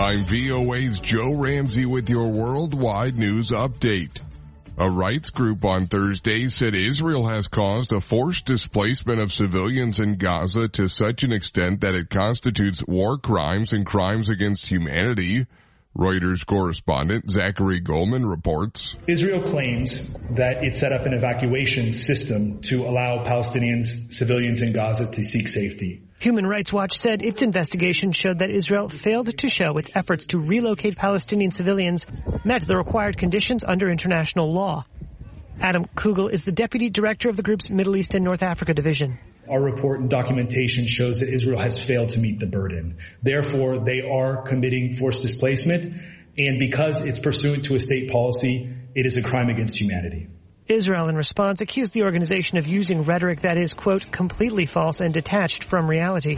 I'm VOA's Joe Ramsey with your worldwide news update. A rights group on Thursday said Israel has caused a forced displacement of civilians in Gaza to such an extent that it constitutes war crimes and crimes against humanity. Reuters correspondent Zachary Goldman reports. Israel claims that it set up an evacuation system to allow Palestinians, civilians in Gaza to seek safety. Human Rights Watch said its investigation showed that Israel failed to show its efforts to relocate Palestinian civilians met the required conditions under international law. Adam Kugel is the deputy director of the group's Middle East and North Africa division. Our report and documentation shows that Israel has failed to meet the burden. Therefore, they are committing forced displacement, and because it's pursuant to a state policy, it is a crime against humanity. Israel, in response, accused the organization of using rhetoric that is, quote, completely false and detached from reality.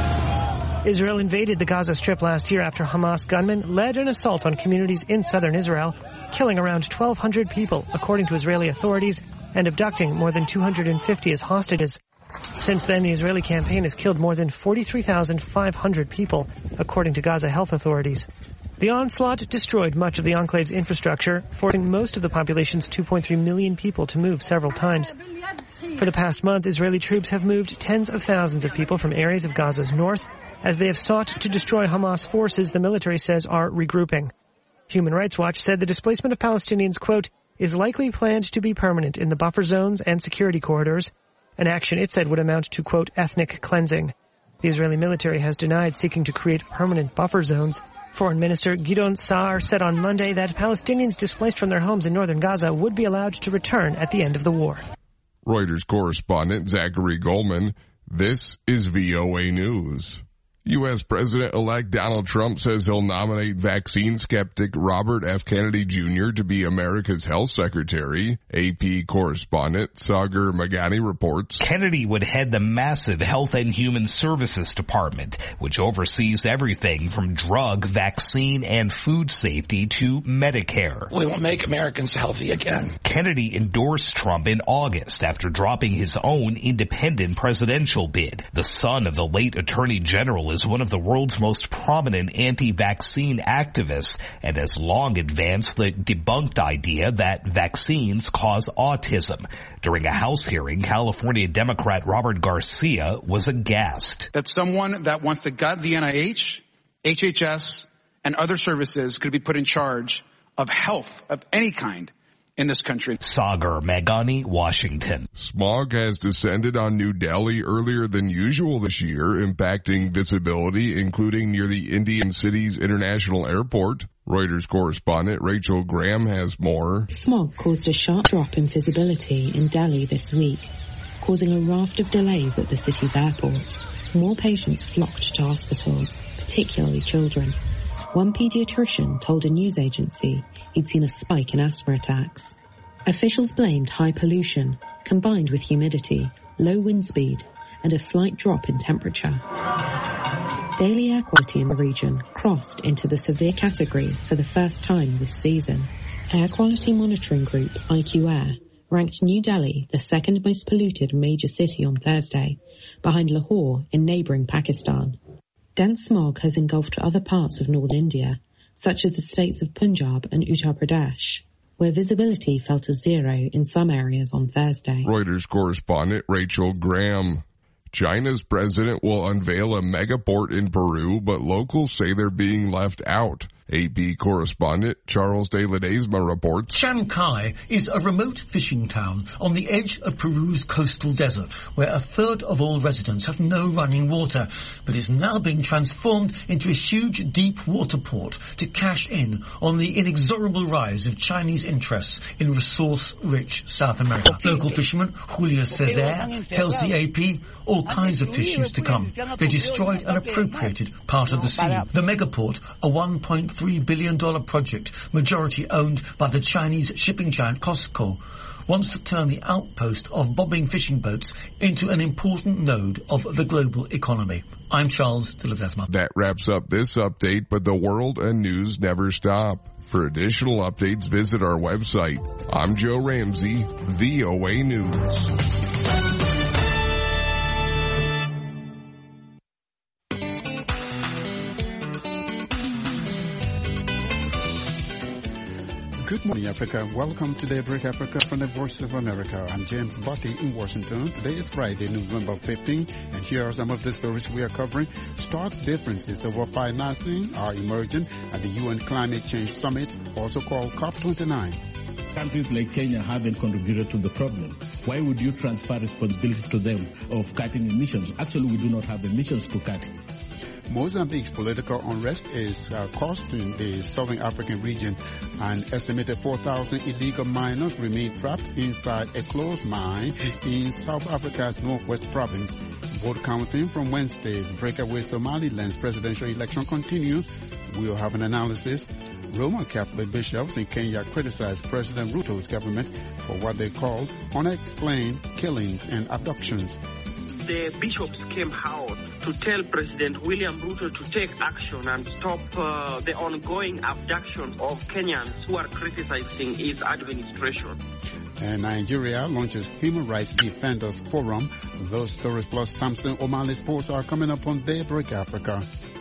Israel invaded the Gaza Strip last year after Hamas gunmen led an assault on communities in southern Israel, killing around 1,200 people, according to Israeli authorities, and abducting more than 250 as hostages. Since then, the Israeli campaign has killed more than 43,500 people, according to Gaza health authorities. The onslaught destroyed much of the enclave's infrastructure, forcing most of the population's 2.3 million people to move several times. For the past month, Israeli troops have moved tens of thousands of people from areas of Gaza's north, as they have sought to destroy Hamas forces the military says are regrouping. Human Rights Watch said the displacement of Palestinians, quote, is likely planned to be permanent in the buffer zones and security corridors, an action it said would amount to, quote, ethnic cleansing. The Israeli military has denied seeking to create permanent buffer zones. Foreign Minister Gideon Saar said on Monday that Palestinians displaced from their homes in northern Gaza would be allowed to return at the end of the war. Reuters correspondent Zachary Goldman, this is VOA News. U.S. President-elect Donald Trump says he'll nominate vaccine skeptic Robert F. Kennedy Jr. to be America's health secretary. AP correspondent Sagar Meghani reports. Kennedy would head the massive Health and Human Services Department, which oversees everything from drug, vaccine, and food safety to Medicare. We will make Americans healthy again. Kennedy endorsed Trump in August after dropping his own independent presidential bid. The son of the late Attorney General is one of the world's most prominent anti-vaccine activists and has long advanced the debunked idea that vaccines cause autism. During a House hearing, California Democrat Robert Garcia was aghast. That someone that wants to gut the NIH, HHS, and other services could be put in charge of health of any kind in this country. Sagar Meghani, Washington. Smog has descended on New Delhi earlier than usual this year, impacting visibility, including near the Indian city's international airport. Reuters correspondent Rachel Graham has more. Smog caused a sharp drop in visibility in Delhi this week, causing a raft of delays at the city's airport. More patients flocked to hospitals, particularly children. One pediatrician told a news agency he'd seen a spike in asthma attacks. Officials blamed high pollution, combined with humidity, low wind speed, and a slight drop in temperature. Daily air quality in the region crossed into the severe category for the first time this season. Air quality monitoring group IQ Air ranked New Delhi the second most polluted major city on Thursday, behind Lahore in neighbouring Pakistan. Dense smog has engulfed other parts of northern India, such as the states of Punjab and Uttar Pradesh, where visibility fell to zero in some areas on Thursday. Reuters correspondent Rachel Graham. China's president will unveil a megaport in Peru, but locals say they're being left out. AP correspondent Charles de Ledesma reports. Chancay is a remote fishing town on the edge of Peru's coastal desert, where a third of all residents have no running water, but is now being transformed into a huge deep water port to cash in on the inexorable rise of Chinese interests in resource-rich South America. Local fisherman Julio Cesar tells the AP all kinds of fish used to come. They destroyed and appropriated part of the sea. The megaport, a $1.3 billion project, majority owned by the Chinese shipping giant COSCO, wants to turn the outpost of bobbing fishing boats into an important node of the global economy. I'm Charles de Ledesma. That wraps up this update, but the world and news never stop. For additional updates, visit our website. I'm Joe Ramsey, VOA News. Good morning, Africa. Welcome to Daybreak Africa from the Voice of America. I'm James Botti in Washington. Today is Friday, November 15, and here are some of the stories we are covering. Stark differences over financing are emerging at the UN Climate Change Summit, also called COP29. Countries like Kenya haven't contributed to the problem. Why would you transfer responsibility to them of cutting emissions? Actually, we do not have emissions to cut. Mozambique's political unrest is costing the southern African region. An estimated 4,000 illegal miners remain trapped inside a closed mine in South Africa's northwest province. Vote counting from Wednesday's breakaway Somaliland's presidential election continues. We'll have an analysis. Roman Catholic bishops in Kenya criticized President Ruto's government for what they called unexplained killings and abductions. The bishops came out to tell President William Ruto to take action and stop the ongoing abduction of Kenyans who are criticizing his administration. And Nigeria launches Human Rights Defenders Forum. Those stories plus Samson O'Malley Sports are coming up on Daybreak Africa.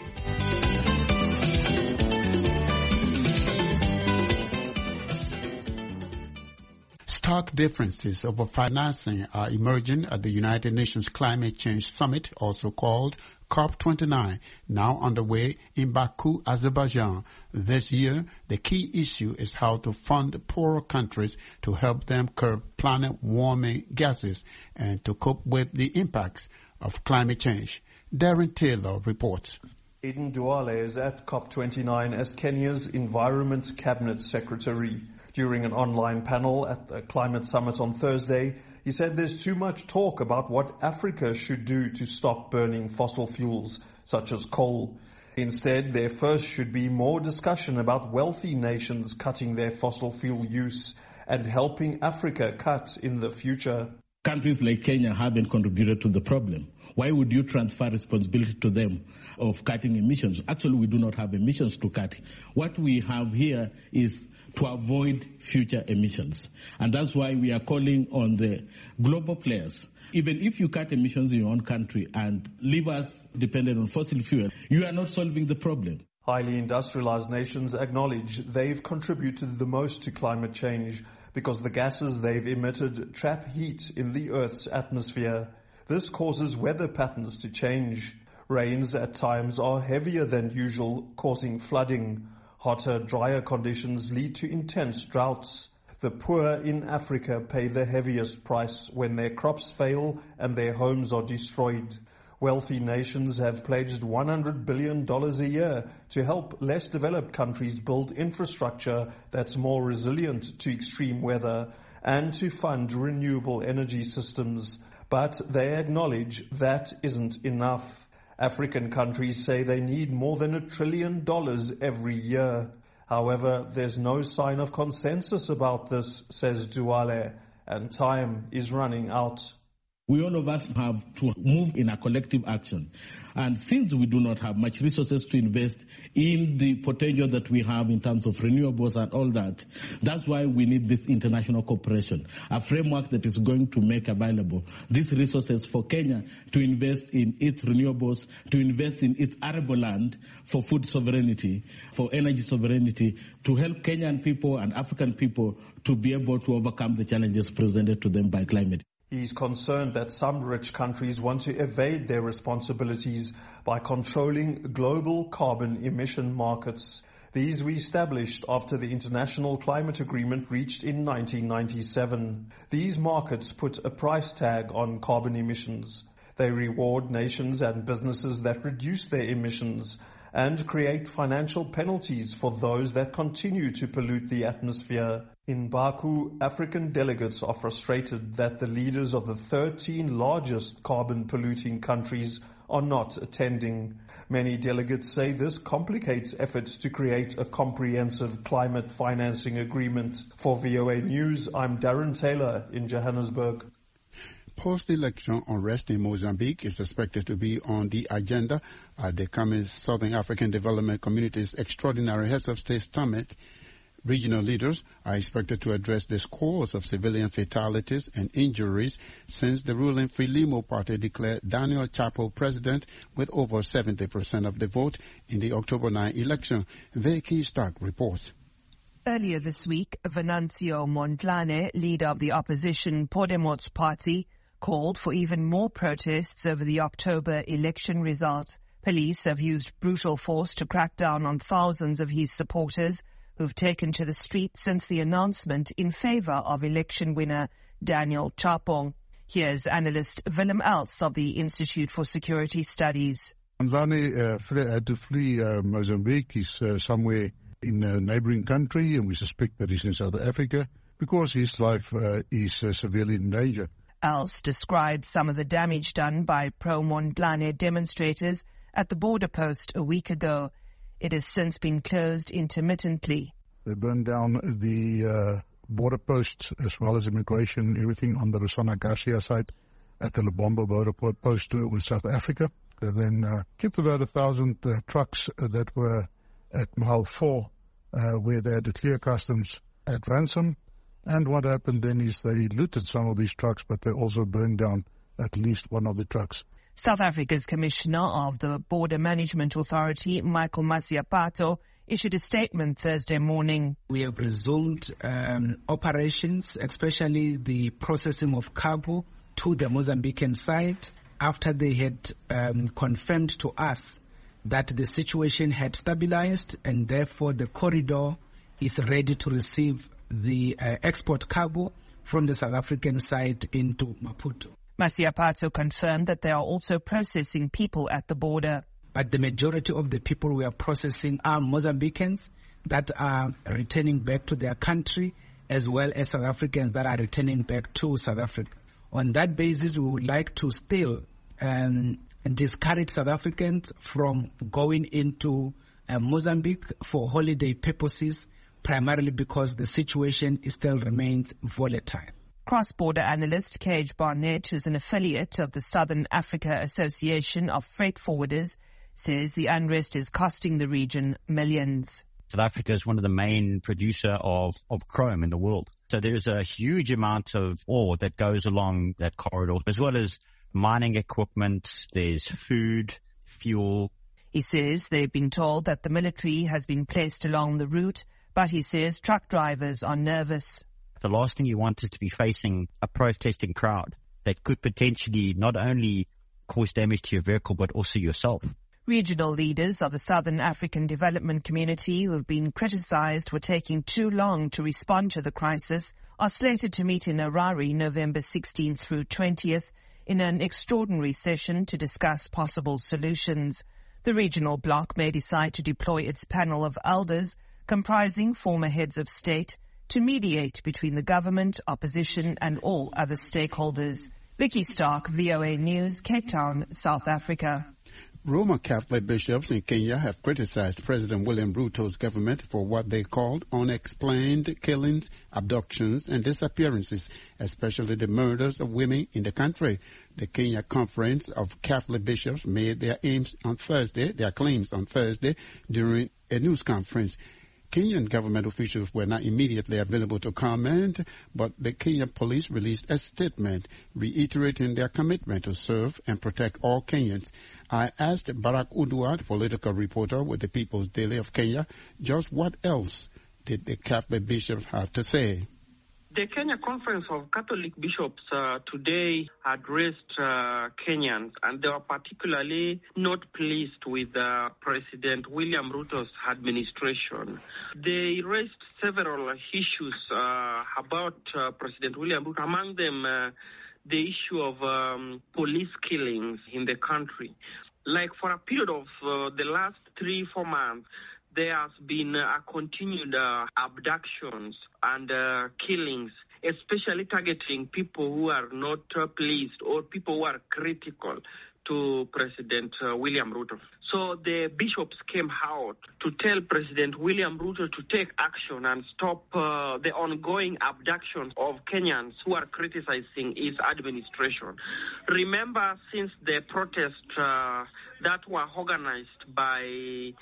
Stark differences over financing are emerging at the United Nations Climate Change Summit, also called COP29, now underway in Baku, Azerbaijan. This year, the key issue is how to fund poorer countries to help them curb planet-warming gases and to cope with the impacts of climate change. Darren Taylor reports. Aden Duale is at COP29 as Kenya's Environment Cabinet Secretary. During an online panel at the Climate Summit on Thursday, he said there's too much talk about what Africa should do to stop burning fossil fuels, such as coal. Instead, there first should be more discussion about wealthy nations cutting their fossil fuel use and helping Africa cut in the future. Countries like Kenya haven't contributed to the problem. Why would you transfer responsibility to them of cutting emissions? Actually, we do not have emissions to cut. What we have here is to avoid future emissions. And that's why we are calling on the global players. Even if you cut emissions in your own country and leave us dependent on fossil fuel, you are not solving the problem. Highly industrialized nations acknowledge they've contributed the most to climate change because the gases they've emitted trap heat in the Earth's atmosphere. This causes weather patterns to change. Rains at times are heavier than usual, causing flooding. Hotter, drier conditions lead to intense droughts. The poor in Africa pay the heaviest price when their crops fail and their homes are destroyed. Wealthy nations have pledged $100 billion a year to help less developed countries build infrastructure that's more resilient to extreme weather and to fund renewable energy systems. But they acknowledge that isn't enough. African countries say they need more than $1 trillion every year. However, there's no sign of consensus about this, says Duale, and time is running out. We all of us have to move in a collective action. And since we do not have much resources to invest in the potential that we have in terms of renewables and all that, that's why we need this international cooperation, a framework that is going to make available these resources for Kenya to invest in its renewables, to invest in its arable land for food sovereignty, for energy sovereignty, to help Kenyan people and African people to be able to overcome the challenges presented to them by climate. He's concerned that some rich countries want to evade their responsibilities by controlling global carbon emission markets. These were established after the International Climate Agreement reached in 1997. These markets put a price tag on carbon emissions. They reward nations and businesses that reduce their emissions and create financial penalties for those that continue to pollute the atmosphere. In Baku, African delegates are frustrated that the leaders of the 13 largest carbon-polluting countries are not attending. Many delegates say this complicates efforts to create a comprehensive climate financing agreement. For VOA News, I'm Darren Taylor in Johannesburg. Post-election unrest in Mozambique is expected to be on the agenda at the coming Southern African Development Community's Extraordinary Heads of State Summit. Regional leaders are expected to address the scores of civilian fatalities and injuries since the ruling Frelimo party declared Daniel Chapo president with over 70% of the vote in the October 9 election. Vicky Stark reports. Earlier this week, Venancio Mondlane, leader of the opposition Podemos party, called for even more protests over the October election result. Police have used brutal force to crack down on thousands of his supporters who've taken to the streets since the announcement in favor of election winner Daniel Chapo. Here's analyst Willem Els of the Institute for Security Studies. Mondlane had to flee Mozambique. He's somewhere in a neighboring country, and we suspect that he's in South Africa because his life is severely in danger. Els described some of the damage done by pro-Mondlane demonstrators at the border post a week ago. It has since been closed intermittently. They burned down the border post as well as immigration, everything on the Rosana Garcia side at the Lubombo border post with South Africa. They then kept about 1,000 trucks that were at Mile 4 where they had to clear customs at ransom. And what happened then is they looted some of these trucks, but they also burned down at least one of the trucks. South Africa's Commissioner of the Border Management Authority, Michael Masiapato, issued a statement Thursday morning. We have resumed operations, especially the processing of cargo to the Mozambican side, after they had confirmed to us that the situation had stabilized and therefore the corridor is ready to receive the export cargo from the South African side into Maputo. Masiapato confirmed that they are also processing people at the border. But the majority of the people we are processing are Mozambicans that are returning back to their country, as well as South Africans that are returning back to South Africa. On that basis, we would like to still discourage South Africans from going into Mozambique for holiday purposes, primarily because the situation still remains volatile. Cross-border analyst Cage Barnett, who's an affiliate of the Southern Africa Association of Freight Forwarders, says the unrest is costing the region millions. South Africa is one of the main producer of chrome in the world. So there's a huge amount of ore that goes along that corridor, as well as mining equipment, there's food, fuel. He says they've been told that the military has been placed along the route, but he says truck drivers are nervous. The last thing you want is to be facing a protesting crowd that could potentially not only cause damage to your vehicle, but also yourself. Regional leaders of the Southern African Development Community, who have been criticized for taking too long to respond to the crisis, are slated to meet in Harare November 16th through 20th in an extraordinary session to discuss possible solutions. The regional bloc may decide to deploy its panel of elders, comprising former heads of state, to mediate between the government, opposition and all other stakeholders. Vicky Stark, VOA News, Cape Town, South Africa. Roman Catholic bishops in Kenya have criticized President William Ruto's government for what they called unexplained killings, abductions, and disappearances, especially the murders of women in the country. The Kenya Conference of Catholic Bishops made their claims on Thursday during a news conference. Kenyan government officials were not immediately available to comment, but the Kenyan police released a statement reiterating their commitment to serve and protect all Kenyans. I asked Barack Uduat, political reporter with the People's Daily of Kenya, just what else did the Catholic bishops have to say. The Kenya Conference of Catholic Bishops today addressed Kenyans, and they were particularly not pleased with President William Ruto's administration. They raised several issues about President William Ruto, among them the issue of police killings in the country. Like for a period of the last 3-4 months, there has been continued abductions and killings, especially targeting people who are not pleased or people who are critical to President William Ruto. So the bishops came out to tell President William Ruto to take action and stop the ongoing abductions of Kenyans who are criticizing his administration. Remember, since the protests that were organized by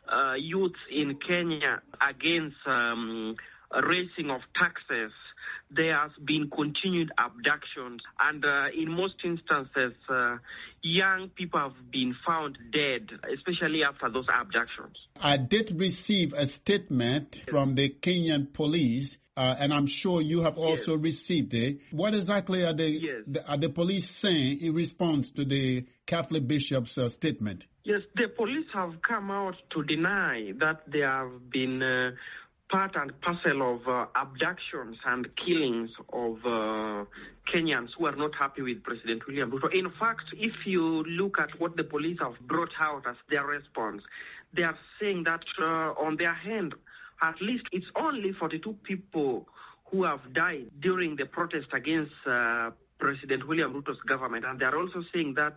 youths in Kenya against raising of taxes, there has been continued abductions, and in most instances, young people have been found dead, especially after those abductions. I did receive a statement from the Kenyan police, and I'm sure you have also received it. What exactly are the police saying in response to the Catholic bishop's statement? Yes, the police have come out to deny that there have been part and parcel of abductions and killings of Kenyans who are not happy with President William Ruto. In fact, if you look at what the police have brought out as their response, they are saying that on their hand, at least it's only 42 people who have died during the protest against President William Ruto's government. And they are also saying that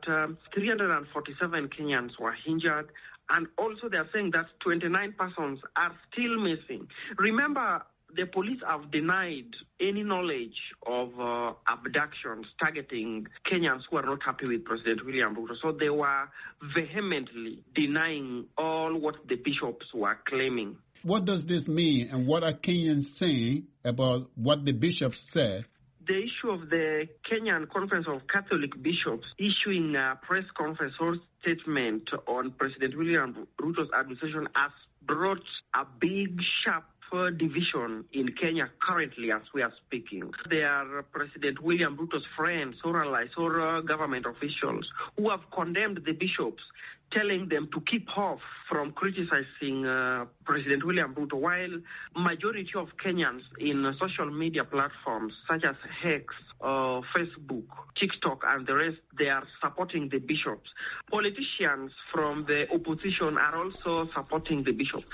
347 Kenyans were injured. And also they are saying that 29 persons are still missing. Remember, the police have denied any knowledge of abductions targeting Kenyans who are not happy with President William Ruto. So they were vehemently denying all what the bishops were claiming. What does this mean, and what are Kenyans saying about what the bishops said? The issue of the Kenyan Conference of Catholic Bishops issuing a press conference or statement on President William Ruto's administration has brought a big, sharp division in Kenya currently as we are speaking. They are President William Ruto's friends or allies or government officials who have condemned the bishops, telling them to keep off from criticizing President William Ruto, while majority of Kenyans in social media platforms such as X, Facebook, TikTok, and the rest, they are supporting the bishops. Politicians from the opposition are also supporting the bishops.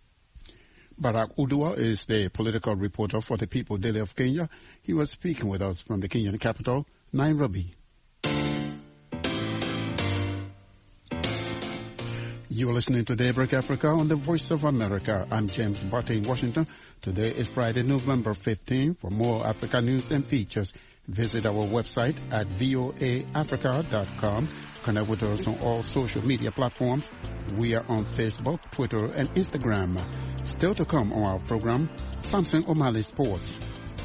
Barack Udua is the political reporter for the People Daily of Kenya. He was speaking with us from the Kenyan capital, Nairobi. You're listening to Daybreak Africa on the Voice of America. I'm James Butter in Washington. Today is Friday, November 15. For more Africa news and features, visit our website at voaafrica.com. Connect with us on all social media platforms. We are on Facebook, Twitter, and Instagram. Still to come on our program, Samson O'Malley Sports.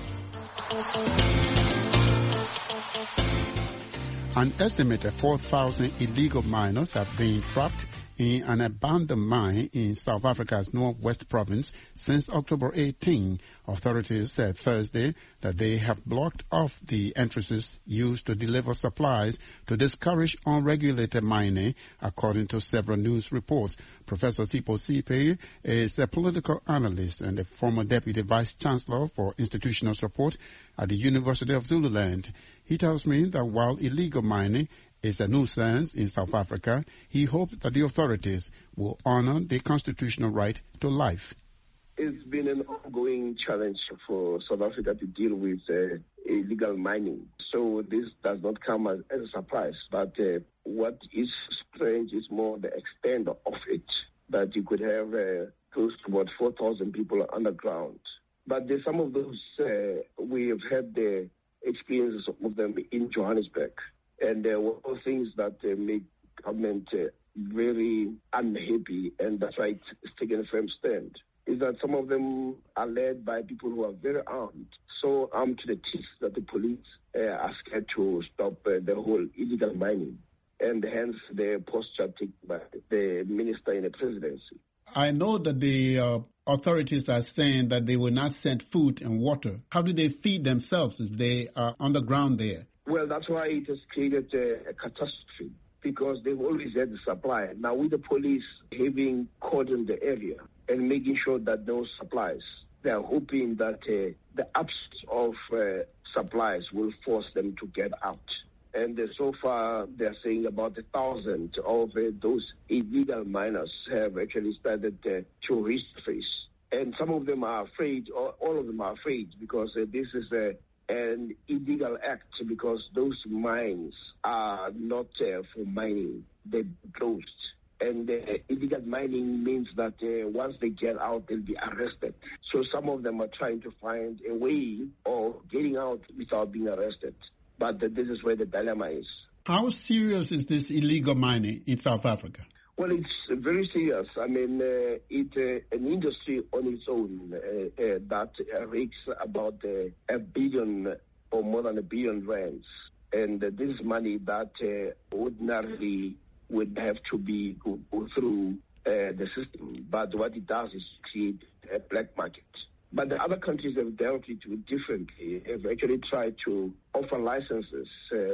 An estimated 4,000 illegal miners have been trapped in an abandoned mine in South Africa's northwest province since October 18. Authorities said Thursday that they have blocked off the entrances used to deliver supplies to discourage unregulated mining, according to several news reports. Professor Sipho Sipe is a political analyst and a former deputy vice chancellor for institutional support at the University of Zululand. He tells me that while illegal mining is a nuisance in South Africa, he hopes that the authorities will honor the constitutional right to life. It's been an ongoing challenge for South Africa to deal with illegal mining. So this does not come as a surprise. But what is strange is more the extent of it, that you could have close to about 4,000 people underground. But there's some of those, we have had the experiences of them in Johannesburg. And there were things that make government very unhappy, and that's why it's taken a firm stand, is that some of them are led by people who are very armed, so armed to the teeth that the police are scared to stop the whole illegal mining, and hence the posture taken by the minister in the presidency. I know that the authorities are saying that they will not send food and water. How do they feed themselves if they are underground there? Well, that's why it has created a catastrophe, because they've always had the supply. Now, with the police having cordoned the area and making sure that no supplies, they are hoping that the absence of supplies will force them to get out. And so far, they're saying about 1,000 of those illegal miners have actually started to resurface. And some of them are afraid, or all of them are afraid, because this is an illegal act, because those mines are not for mining. They're closed. And illegal mining means that once they get out, they'll be arrested. So some of them are trying to find a way of getting out without being arrested. But this is where the dilemma is. How serious is this illegal mining in South Africa? Well, it's very serious. I mean, it's an industry on its own that rakes about $1 billion or more than $1 billion rands. And this is money that ordinarily would have to go through the system. But what it does is create a black market. But the other countries have dealt it with differently. Have actually tried to offer licenses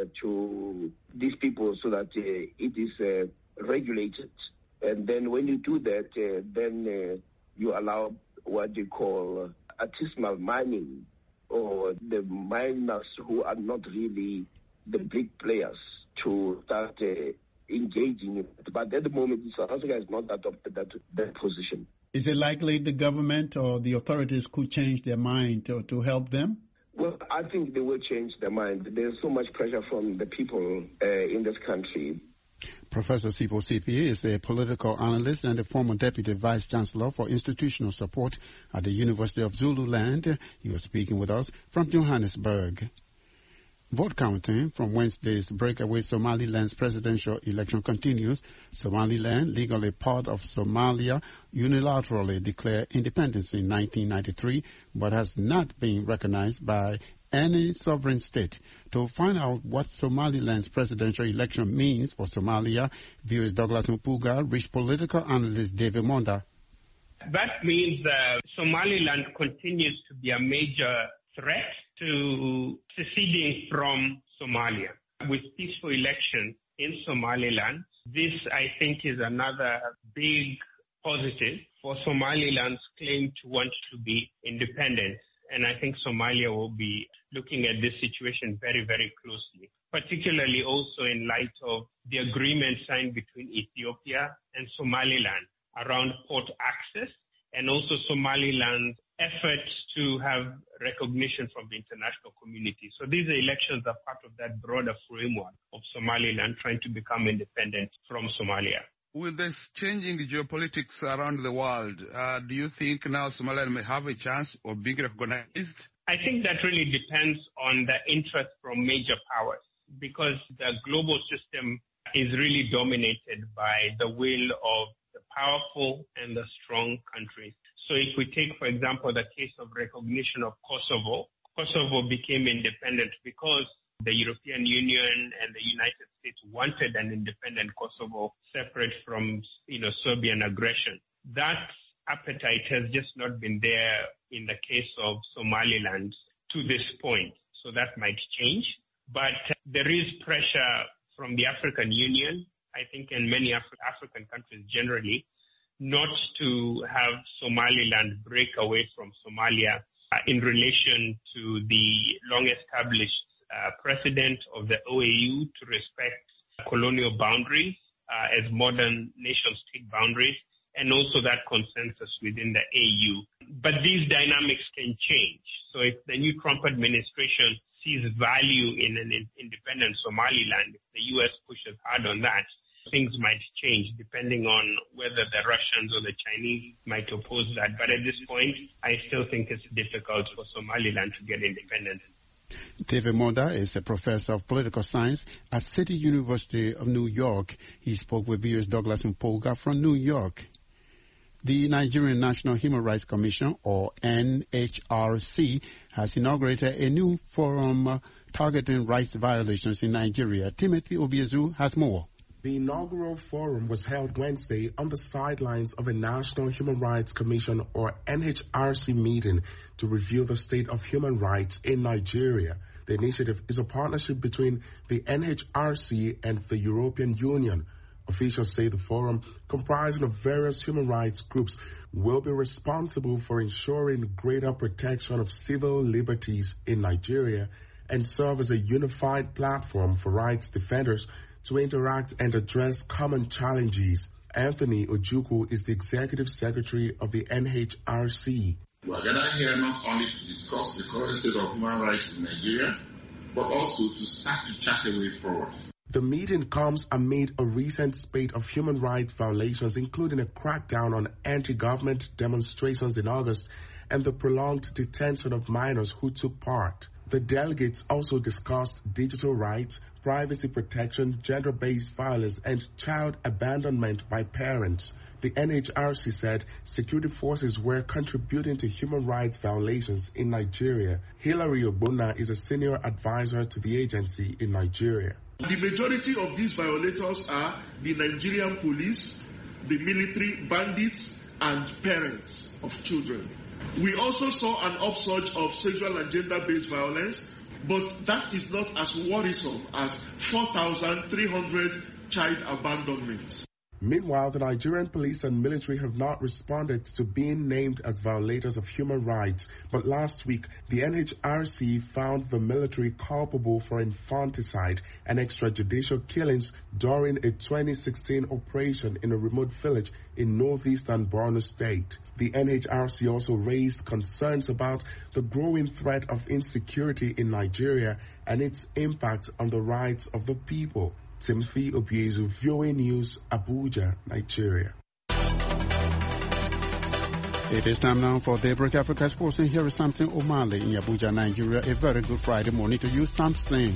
to these people so that it is regulated. And then when you do that, then you allow what you call artisanal mining, or the miners who are not really the big players to start engaging in it. But at the moment, South Africa has not adopted that position. Is it likely the government or the authorities could change their mind to help them? Well, I think they will change their mind. There's so much pressure from the people in this country. Professor Sipho Sipi is a political analyst and a former Deputy Vice Chancellor for Institutional Support at the University of Zululand. He was speaking with us from Johannesburg. Vote counting from Wednesday's breakaway Somaliland's presidential election continues. Somaliland, legally part of Somalia, unilaterally declared independence in 1993, but has not been recognized by any sovereign state. To find out what Somaliland's presidential election means for Somalia, viewers Douglas Mpuga reached political analyst David Monda. That means Somaliland continues to be a major threat to seceding from Somalia. With peaceful elections in Somaliland, this, I think, is another big positive for Somaliland's claim to want to be independent. And I think Somalia will be looking at this situation very, very closely, particularly also in light of the agreement signed between Ethiopia and Somaliland around port access, and also Somaliland's efforts to have recognition from the international community. So these elections are part of that broader framework of Somaliland trying to become independent from Somalia. With this changing geopolitics around the world, do you think now Somaliland may have a chance of being recognized? I think that really depends on the interest from major powers, because the global system is really dominated by the will of the powerful and the strong countries. So if we take, for example, the case of recognition of Kosovo, Kosovo became independent because the European Union and the United States wanted an independent Kosovo separate from, Serbian aggression. That appetite has just not been there in the case of Somaliland to this point. So that might change. But there is pressure from the African Union, I think, and many African countries generally, not to have Somaliland break away from Somalia in relation to the long-established precedent of the OAU to respect colonial boundaries as modern nation-state boundaries, and also that consensus within the AU. But these dynamics can change. So if the new Trump administration sees value in an independent Somaliland, if the U.S. pushes hard on that, things might change depending on whether the Russians or the Chinese might oppose that. But at this point, I still think it's difficult for Somaliland to get independent. David Monda is a professor of political science at City University of New York. He spoke with viewers Douglas Mpuga from New York. The Nigerian National Human Rights Commission, or NHRC, has inaugurated a new forum targeting rights violations in Nigeria. Timothy Obiezu has more. The inaugural forum was held Wednesday on the sidelines of a National Human Rights Commission, or NHRC, meeting to review the state of human rights in Nigeria. The initiative is a partnership between the NHRC and the European Union. Officials say the forum, comprising of various human rights groups, will be responsible for ensuring greater protection of civil liberties in Nigeria and serve as a unified platform for rights defenders to interact and address common challenges. Anthony Ojukwu is the executive secretary of the NHRC. We are gathered here not only to discuss the current state of human rights in Nigeria, but also to start to chart a way forward. The meeting comes amid a recent spate of human rights violations, including a crackdown on anti-government demonstrations in August and the prolonged detention of minors who took part. The delegates also discussed digital rights, privacy protection, gender-based violence, and child abandonment by parents. The NHRC said security forces were contributing to human rights violations in Nigeria. Hilary Ogbonna is a senior advisor to the agency in Nigeria. The majority of these violators are the Nigerian police, the military, bandits, and parents of children. We also saw an upsurge of sexual and gender-based violence, but that is not as worrisome as 4,300 child abandonments. Meanwhile, the Nigerian police and military have not responded to being named as violators of human rights. But last week, the NHRC found the military culpable for infanticide and extrajudicial killings during a 2016 operation in a remote village in northeastern Borno State. The NHRC also raised concerns about the growing threat of insecurity in Nigeria and its impact on the rights of the people. Timothy Obiezu, VOA News, Abuja, Nigeria. It is time now for Daybreak Africa Sports, and here is Samson O'Malley in Abuja, Nigeria. A very good Friday morning to you, Samson.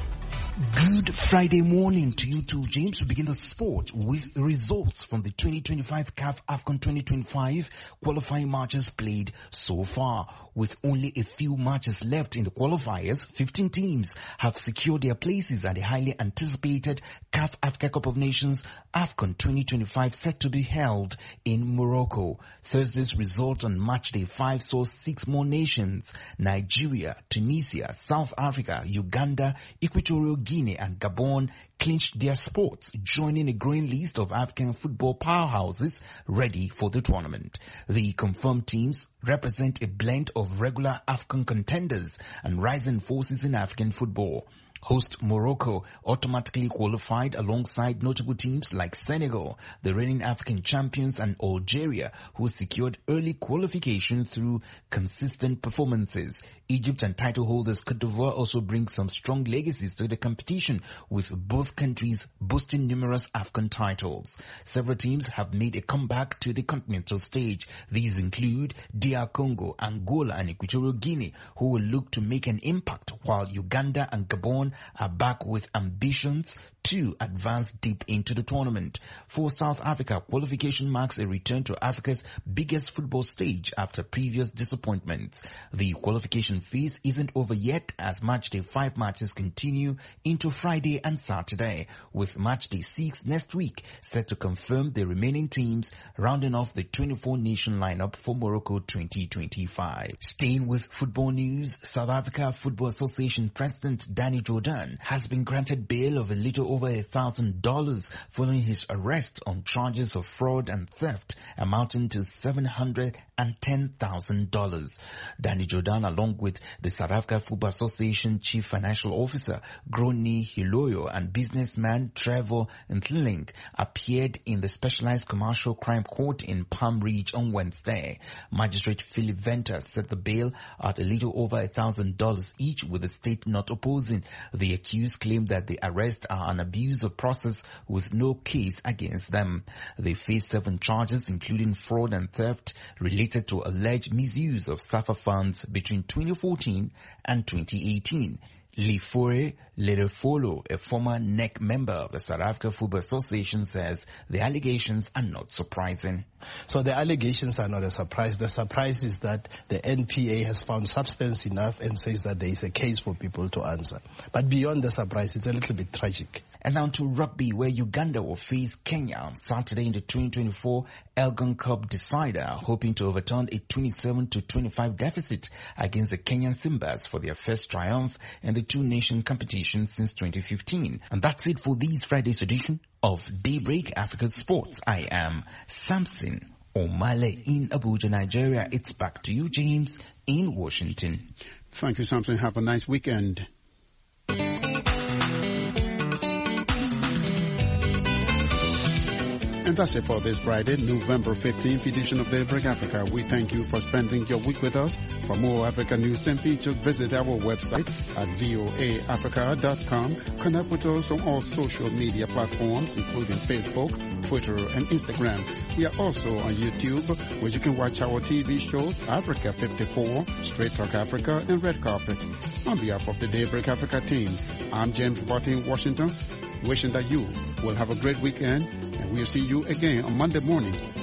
Good Friday morning to you too, James. We begin the sport with results from the 2025 CAF AFCON 2025 qualifying matches played so far. With only a few matches left in the qualifiers, 15 teams have secured their places at the highly anticipated CAF Africa Cup of Nations AFCON 2025 set to be held in Morocco. Thursday's result on match day 5 saw 6 more nations: Nigeria, Tunisia, South Africa, Uganda, Equatorial Guinea and Gabon clinched their spots, joining a growing list of African football powerhouses ready for the tournament. The confirmed teams represent a blend of regular African contenders and rising forces in African football. Host Morocco automatically qualified alongside notable teams like Senegal, the reigning African champions, and Algeria, who secured early qualification through consistent performances. Egypt and title holders Cote d'Ivoire also bring some strong legacies to the competition, with both countries boasting numerous African titles. Several teams have made a comeback to the continental stage. These include DR Congo, Angola and Equatorial Guinea, who will look to make an impact, while Uganda and Gabon are back with ambitions to advance deep into the tournament. For South Africa, qualification marks a return to Africa's biggest football stage after previous disappointments. The qualification phase isn't over yet, as match day 5 matches continue into Friday and Saturday, with match day 6 next week set to confirm the remaining teams, rounding off the 24-nation lineup for Morocco 2025. Staying with football news, South Africa Football Association President Danny Jordan has been granted bail of a little over $1,000 following his arrest on charges of fraud and theft amounting to $710,000. Danny Jordan, along with the South Africa Football Association Chief Financial Officer Groni Hiloyo and businessman Trevor Ntling, appeared in the Specialized Commercial Crime Court in Palm Ridge on Wednesday. Magistrate Philip Venter set the bail at a little over $1,000 each, with the state not opposing. The accused claimed that the arrests are an abuse of process with no case against them. They face 7 charges, including fraud and theft related to alleged misuse of SAFA funds between 2014 and 2018. Lifore Lerefolo, a former NEC member of the South Africa Football Association, says the allegations are not surprising. So the allegations are not a surprise. The surprise is that the NPA has found substance enough and says that there is a case for people to answer. But beyond the surprise, it's a little bit tragic. And now to rugby, where Uganda will face Kenya on Saturday in the 2024 Elgon Cup decider, hoping to overturn a 27-25 deficit against the Kenyan Simbas for their first triumph in the two-nation competition since 2015. And that's it for this Friday's edition of Daybreak Africa Sports. I am Samson O'Malley in Abuja, Nigeria. It's back to you, James, in Washington. Thank you, Samson. Have a nice weekend. And that's it for this Friday, November 15th edition of Daybreak Africa. We thank you for spending your week with us. For more African news and features, visit our website at voaafrica.com. Connect with us on all social media platforms, including Facebook, Twitter, and Instagram. We are also on YouTube, where you can watch our TV shows, Africa 54, Straight Talk Africa, and Red Carpet. On behalf of the Daybreak Africa team, I'm James Barty in Washington, wishing that you will have a great weekend, and we'll see you again on Monday morning